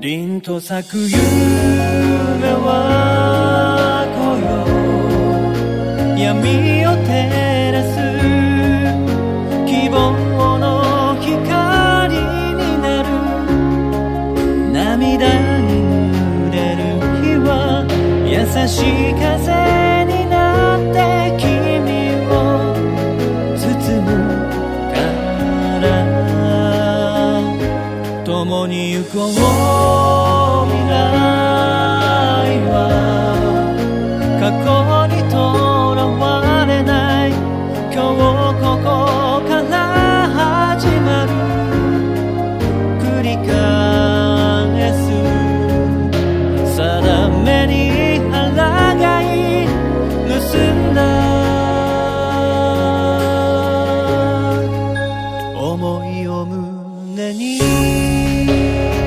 凛と咲く夢は今宵闇を照らす希望の光になる。涙に濡れる日は優しい風になって君を包むから共に行こう。未来は過去にとらわれない。今日ここから始まる。繰り返す定めに抗い盗んだ思いを胸に